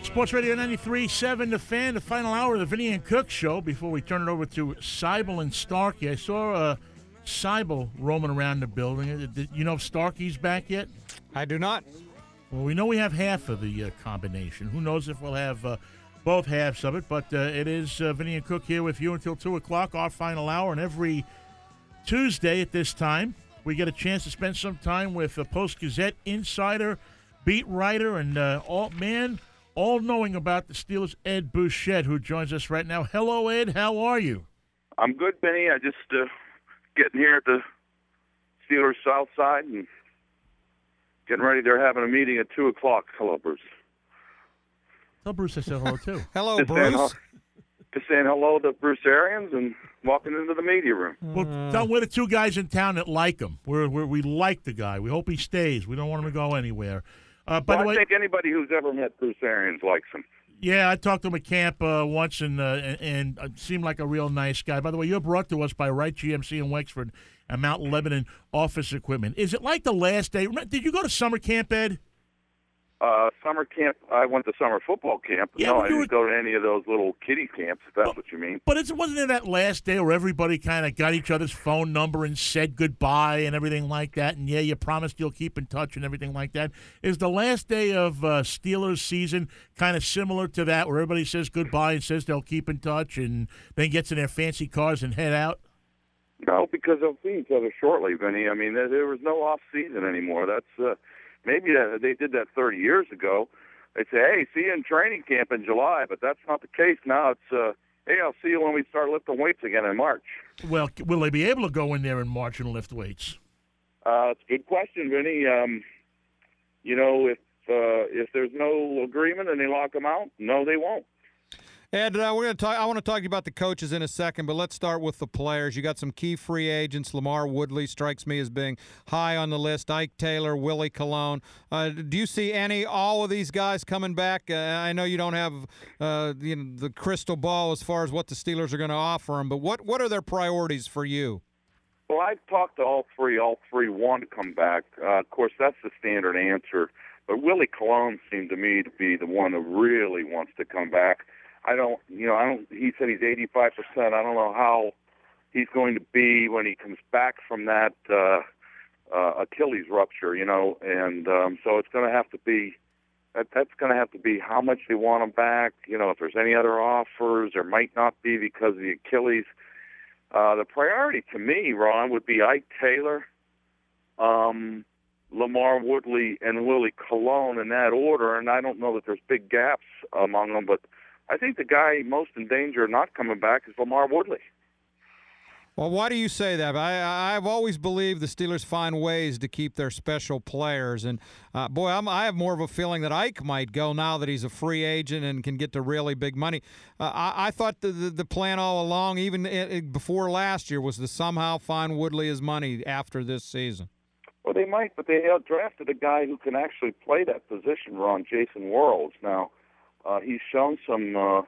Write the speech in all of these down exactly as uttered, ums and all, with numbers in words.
Sports Radio ninety-three point seven, The Fan, the final hour of the Vinny and Cook Show. Before we turn it over to Seibel and Starkey, I saw uh, Seibel roaming around the building. Did you know if Starkey's back yet? I do not. Well, we know we have half of the uh, combination. Who knows if we'll have uh, both halves of it, but uh, it is uh, Vinny and Cook here with you until two o'clock, our final hour, and every Tuesday at this time, we get a chance to spend some time with a Post-Gazette insider, beat writer, and uh, all man, all knowing about the Steelers, Ed Bouchette, who joins us right now. Hello, Ed. How are you? I'm good, Benny. I just uh, getting here at the Steelers South Side and getting ready. They're having a meeting at two o'clock. Hello, Bruce. Tell Bruce I said hello, too. Hello, just Bruce. Saying, just saying hello to Bruce Arians and walking into the media room. Well, tell him we're the two guys in town that like him. We're, we're, we like the guy. We hope he stays. We don't want him to go anywhere. Uh, by well, the way, I think anybody who's ever met Bruce Arians likes him. Yeah, I talked to him at camp uh, once, and, uh, and and uh, seemed like a real nice guy. By the way, you're brought to us by Wright G M C in Wexford and Mount Lebanon Office Equipment. Is it like the last day? Did you go to summer camp, Ed? Uh, summer camp, I went to summer football camp. Yeah, no, when I you didn't were- go to any of those little kiddie camps, if that's Well, what you mean. But it wasn't there that last day where everybody kind of got each other's phone number and said goodbye and everything like that? And, yeah, you promised you'll keep in touch and everything like that. Is the last day of uh, Steelers season kind of similar to that, where everybody says goodbye and says they'll keep in touch and then gets in their fancy cars and head out? No, because they'll see each other shortly, Vinny. I mean, there, there was no off season anymore. That's uh, maybe uh, they did that thirty years ago. They say, "Hey, see you in training camp in July," but that's not the case now. It's, uh, "Hey, I'll see you when we start lifting weights again in March." Well, will they be able to go in there in March and lift weights? Uh, it's a good question, Vinny. Um, you know, if uh, if there's no agreement and they lock them out, no, they won't. Ed, uh, we're going to talk. I want to talk to you about the coaches in a second, but let's start with the players. You got some key free agents. Lamar Woodley strikes me as being high on the list. Ike Taylor, Willie Colon. Uh, do you see any all of these guys coming back? Uh, I know you don't have uh, you know, the crystal ball as far as what the Steelers are going to offer them, but what what are their priorities for you? Well, I've talked to all three. All three want to come back. Uh, of course, that's the standard answer. But Willie Colon seemed to me to be the one who really wants to come back. I don't, you know, I don't. He said he's eighty-five percent. I don't know how he's going to be when he comes back from that uh, uh, Achilles rupture, you know. And um, so it's going to have to be that. That's going to have to be how much they want him back. You know, if there's any other offers, there might not be because of the Achilles. Uh, the priority to me, Ron, would be Ike Taylor, um, Lamar Woodley, and Willie Colon in that order. And I don't know that there's big gaps among them, but I think the guy most in danger of not coming back is Lamar Woodley. Well, why do you say that? I, I've always believed the Steelers find ways to keep their special players. And, uh, boy, I'm, I have more of a feeling that Ike might go now that he's a free agent and can get to really big money. Uh, I, I thought the, the, the plan all along, even it, it, before last year, was to somehow find Woodley his money after this season. Well, they might, but they have drafted a guy who can actually play that position, Ron, Jason Worrells. Now, Uh, he's shown some. Uh,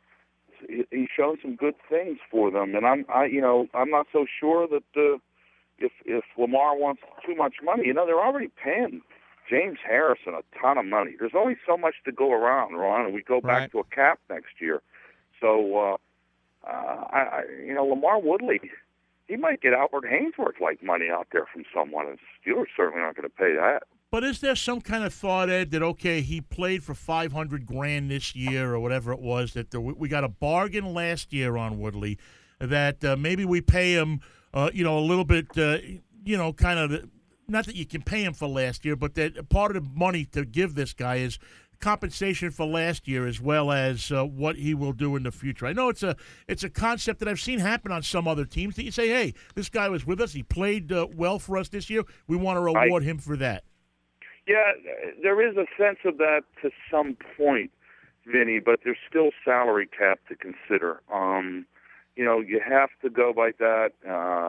he's shown some good things for them, and I'm. I, you know, I'm not so sure that uh, if if Lamar wants too much money, you know, they're already paying James Harrison a ton of money. There's only so much to go around, Ron, and we go back Right. to a cap next year. So, uh, uh, I, I, you know, Lamar Woodley, he might get Albert Haynesworth like money out there from someone, and Steelers certainly aren't going to pay that. But is there some kind of thought, Ed, that, okay, he played for five hundred grand this year or whatever it was, that the, we got a bargain last year on Woodley, that uh, maybe we pay him, uh, you know, a little bit, uh, you know, kind of, not that you can pay him for last year, but that part of the money to give this guy is compensation for last year as well as uh, what he will do in the future. I know it's a it's a concept that I've seen happen on some other teams that you say, hey, this guy was with us, he played uh, well for us this year, we want to reward I- him for that. Yeah, there is a sense of that to some point, Vinny, but there's still salary cap to consider. Um, you know, you have to go by that. Uh,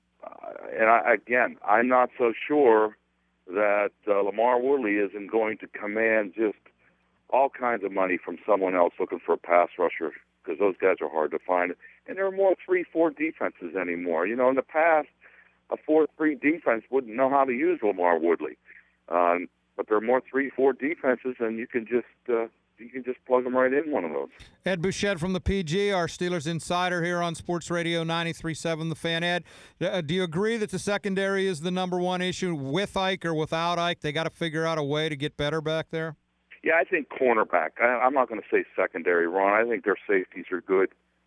and I, again, I'm not so sure that uh, Lamar Woodley isn't going to command just all kinds of money from someone else looking for a pass rusher, because those guys are hard to find. And there are more three four defenses anymore. You know, in the past, a four three defense wouldn't know how to use Lamar Woodley. Um, but there are more three four defenses, and you can just uh, you can just plug him right in one of those. Ed Bouchette from the P G, our Steelers insider here on Sports Radio ninety-three point seven The Fan. Ed, uh, do you agree that the secondary is the number one issue with Ike or without Ike? They got to figure out a way to get better back there? Yeah, I think cornerback. I, I'm not going to say secondary, Ron. I think their safeties are good.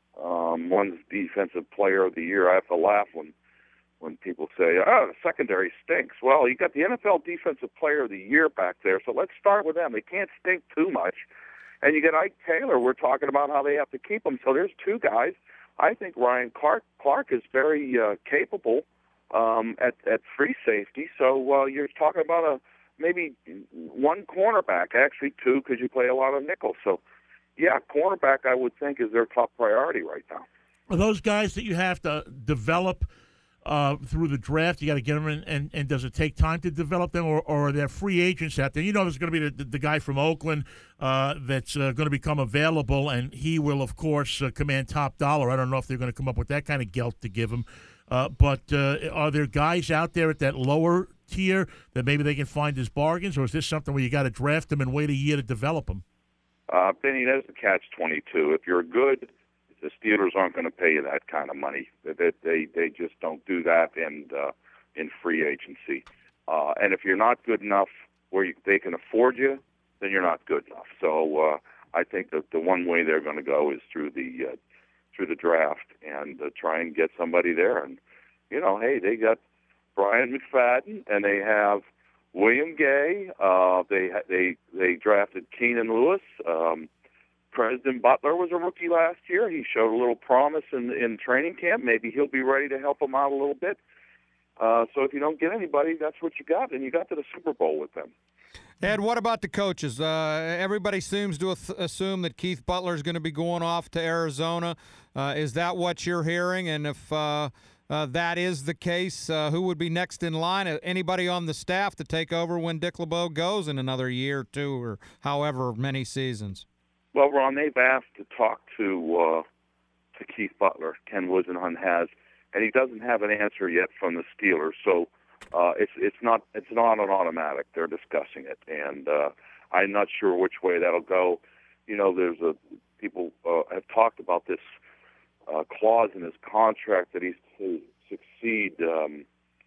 Um, one's defensive player of the year. I have to laugh when when people say, oh, the secondary stinks. Well, you got the N F L defensive player of the year back there, so let's start with them. They can't stink too much. And you get Ike Taylor. We're talking about how they have to keep him. So there's two guys. I think Ryan Clark, Clark is very uh, capable um, at, at free safety. So uh, you're talking about a maybe one cornerback, actually two, because you play a lot of nickel. So, yeah, cornerback I would think is their top priority right now. Are those guys that you have to develop uh, through the draft? You got to get them in, and, and does it take time to develop them, or, or are there free agents out there? You know, there's going to be the, the guy from Oakland uh, that's uh, going to become available, and he will, of course, uh, command top dollar. I don't know if they're going to come up with that kind of gelt to give him. Uh, but uh, are there guys out there at that lower tier that maybe they can find as bargains, or is this something where you got to draft them and wait a year to develop them? Uh, Benny, that's the catch twenty-two. If you're good, the Steelers aren't going to pay you that kind of money. They they, they just don't do that in uh, in free agency. Uh, and if you're not good enough where you, they can afford you, then you're not good enough. So uh, I think that the one way they're going to go is through the uh, through the draft and uh, try and get somebody there. And you know, hey, they got Brian McFadden and they have William Gay. Uh, they they they drafted Keenan Lewis. Um, President Butler was a rookie last year. He showed a little promise in in training camp. Maybe he'll be ready to help them out a little bit. Uh, so if you don't get anybody, that's what you got, and you got to the Super Bowl with them. Ed, what about the coaches? Uh, everybody seems to assume that Keith Butler is going to be going off to Arizona. Uh, is that what you're hearing? And if uh, uh, that is the case, uh, who would be next in line? Anybody on the staff to take over when Dick LeBeau goes in another year or two or however many seasons? Well, Ron, they've asked to talk to uh, to Keith Butler. Ken Wisenhunt has, and he doesn't have an answer yet from the Steelers. So uh, it's it's not it's not an automatic. They're discussing it, and uh, I'm not sure which way that'll go. You know, there's a people uh, have talked about this uh, clause in his contract that he's to succeed um,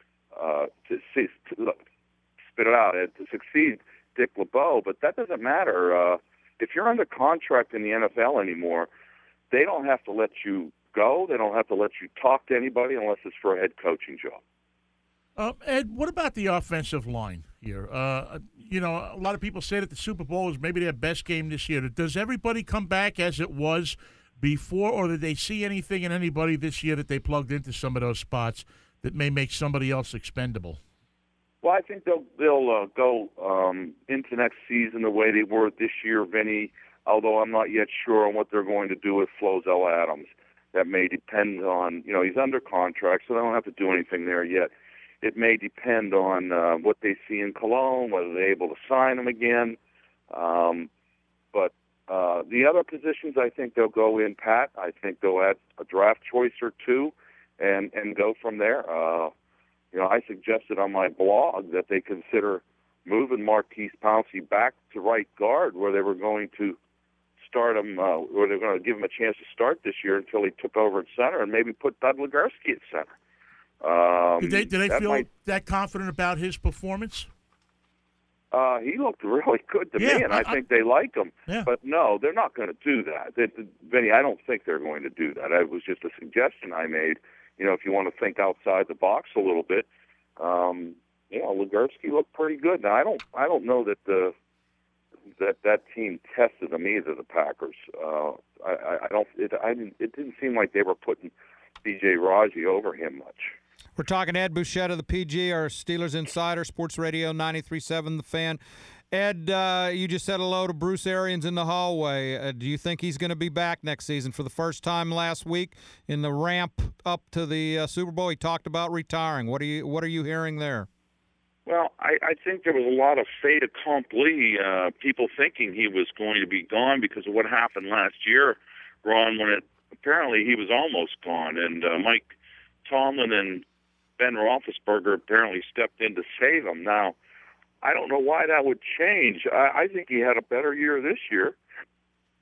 uh, to, see, to look, spit it out to succeed Dick LeBeau, but that doesn't matter. Uh, If you're under contract in the N F L anymore, they don't have to let you go. They don't have to let you talk to anybody unless it's for a head coaching job. Uh, Ed, what about the offensive line here? Uh, you know, a lot of people say that the Super Bowl is maybe their best game this year. Does everybody come back as it was before, or did they see anything in anybody this year that they plugged into some of those spots that may make somebody else expendable? Well, I think they'll they'll uh, go um, into next season the way they were this year, Vinny, although I'm not yet sure on what they're going to do with Flozell Adams. That may depend on, you know, he's under contract, so they don't have to do anything there yet. It may depend on uh, what they see in Cologne, whether they're able to sign him again. Um, but uh, the other positions, I think they'll go in pat. I think they'll add a draft choice or two and, and go from there. Uh, You know, I suggested on my blog that they consider moving Marquise Pouncey back to right guard, where they were going to start him, uh, where they were going to give him a chance to start this year until he took over at center, and maybe put Bud Legursky at center. Um, did they, did they that feel might, that confident about his performance? Uh, he looked really good to yeah, me, and I, I think they like him. Yeah. But no, they're not going to do that. They, Vinny, I don't think they're going to do that. It was just a suggestion I made. You know, if you want to think outside the box a little bit, um, you know, Legursky looked pretty good. Now, I don't, I don't know that the that that team tested them either. The Packers. Uh, I, I don't. It, I didn't, it didn't seem like they were putting B J Raji over him much. We're talking Ed Bouchette of the P G, our Steelers insider, Sports Radio ninety-three point seven The Fan. Ed, uh, you just said hello to Bruce Arians in the hallway. Uh, do you think he's going to be back next season for the first time last week in the ramp up to the uh, Super Bowl? He talked about retiring. What are you What are you hearing there? Well, I, I think there was a lot of fait accompli, uh, people thinking he was going to be gone because of what happened last year, Ron, when it apparently he was almost gone. And uh, Mike Tomlin and Ben Roethlisberger apparently stepped in to save him. Now, I don't know why that would change. I, I think he had a better year this year.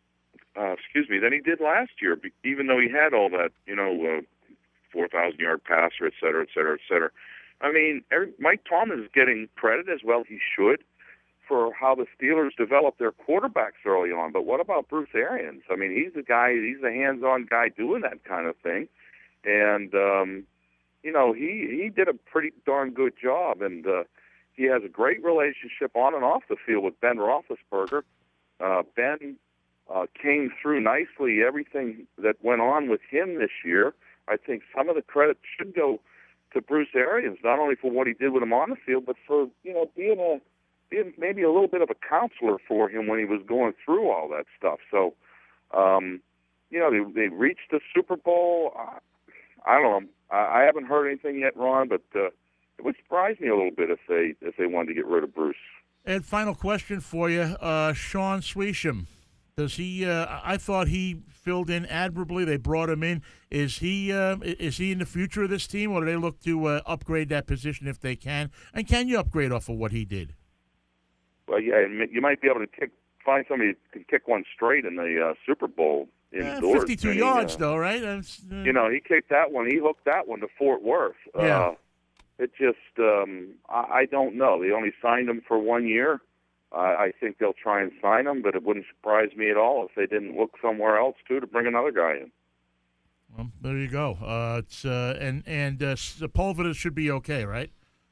uh, excuse me, than he did last year, be- even though he had all that, you know, uh, four thousand yard passer, et cetera, et cetera, et cetera. I mean, every, Mike Tomlin is getting credit as well. He should for how the Steelers develop their quarterbacks early on. But what about Bruce Arians? I mean, he's a guy, he's a hands-on guy doing that kind of thing. And, um, you know, he, he did a pretty darn good job. And uh, he has a great relationship on and off the field with Ben Roethlisberger. Uh, Ben uh, came through nicely everything that went on with him this year. I think some of the credit should go to Bruce Arians, not only for what he did with him on the field, but for, you know, being a being maybe a little bit of a counselor for him when he was going through all that stuff. So, um, you know, they, they reached the Super Bowl. Uh, I don't know. I, I haven't heard anything yet, Ron, but uh, it would surprise me a little bit if they if they wanted to get rid of Bruce. And final question for you, uh, Sean Swisham. Does he? Uh, I thought he filled in admirably. They brought him in. Is he? Uh, is he in the future of this team, or do they look to uh, upgrade that position if they can? And can you upgrade off of what he did? Well, yeah, you might be able to kick, find somebody who can kick one straight in the uh, Super Bowl indoors. Uh, Fifty-two and yards, he, uh, though, right? That's, uh... You know, he kicked that one. He hooked that one to Fort Worth. Yeah. Uh, it just, um, I, I don't know. They only signed him for one year. Uh, I think they'll try and sign him, but it wouldn't surprise me at all if they didn't look somewhere else too to bring another guy in. Well, there you go. Uh, it's uh, and and uh, Sepulveda should be okay, right?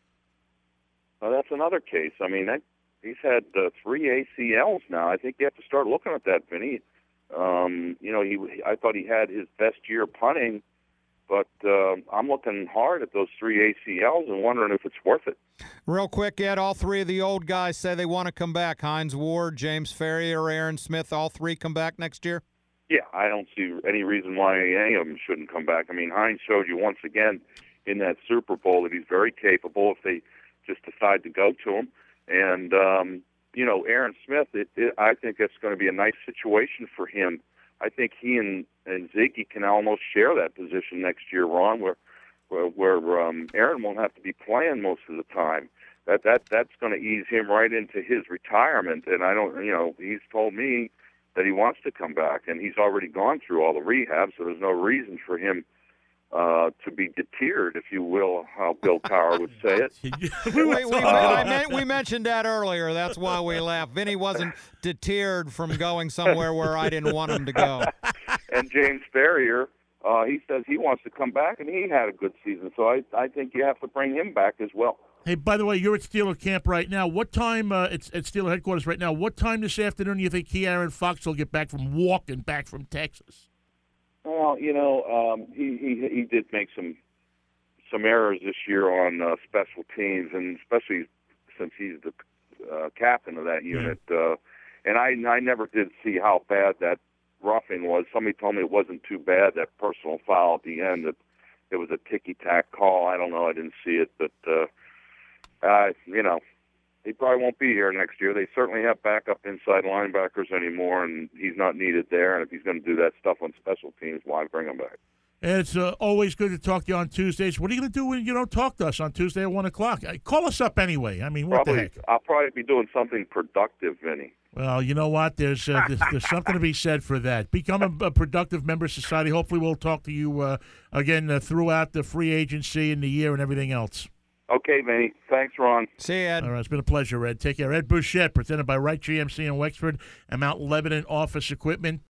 Well, that's another case. I mean, that, he's had uh, three A C Ls now. I think you have to start looking at that, Vinny. Um, you know, he I thought he had his best year punting, but uh, I'm looking hard at those three A C Ls and wondering if it's worth it. Real quick, Ed, all three of the old guys say they want to come back. Hines Ward, James Ferrier, Aaron Smith, all three come back next year? Yeah, I don't see any reason why any of them shouldn't come back. I mean, Hines showed you once again in that Super Bowl that he's very capable if they just decide to go to him. And, um, you know, Aaron Smith, it, it, I think it's going to be a nice situation for him. I think he and, and Ziggy can almost share that position next year, Ron, where where, where um, Aaron won't have to be playing most of the time. That that that's going to ease him right into his retirement. And I don't, you know, he's told me that he wants to come back, and he's already gone through all the rehab, so there's no reason for him uh, to be deterred, if you will, how Bill Cowher would say it. we, we, we, I meant, we mentioned that earlier. That's why we laughed. Vinny wasn't deterred from going somewhere where I didn't want him to go. And James Ferrier, uh, he says he wants to come back, and he had a good season, so I, I think you have to bring him back as well. Hey, by the way, you're at Steeler camp right now. What time, uh, it's at Steeler headquarters right now, what time this afternoon do you think Ke'Aaron Fox will get back from walking back from Texas? Well, you know, um, he, he he did make some some errors this year on uh, special teams, and especially since he's the uh, captain of that unit. Uh, and I I never did see how bad that roughing was. Somebody told me it wasn't too bad, that personal foul at the end. That it was a ticky-tack call. I don't know. I didn't see it, but uh, uh, you know, he probably won't be here next year. They certainly have backup inside linebackers anymore, and he's not needed there. And if he's going to do that stuff on special teams, why bring him back? And it's uh, always good to talk to you on Tuesdays. What are you going to do when you don't talk to us on Tuesday at one o'clock? Uh, Call us up anyway. I mean, what probably, the heck? I'll probably be doing something productive, Vinny. Well, you know what? There's uh, there's, there's something to be said for that. Become a, a productive member of society. Hopefully we'll talk to you uh, again uh, throughout the free agency and the year and everything else. Okay, Vinny. Thanks, Ron. See you, Ed. All right, it's been a pleasure, Ed. Take care. Ed Bouchette, presented by Wright G M C in Wexford and Mount Lebanon Office Equipment.